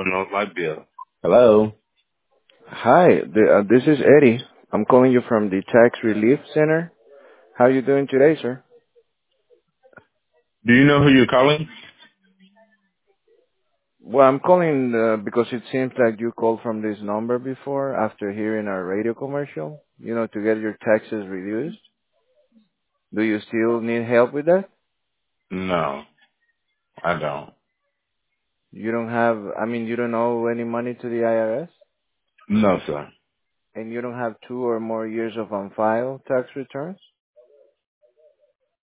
knows my bill. Hello. Hi, this is Eddie. I'm calling you from the Tax Relief Center. How are you doing today, sir? Do you know who you're calling? Well, I'm calling because it seems like you called from this number before after hearing our radio commercial, to get your taxes reduced. Do you still need help with that? No, I don't. You don't have, you don't owe any money to the IRS? No, sir. And you don't have 2 or more years of on file tax returns?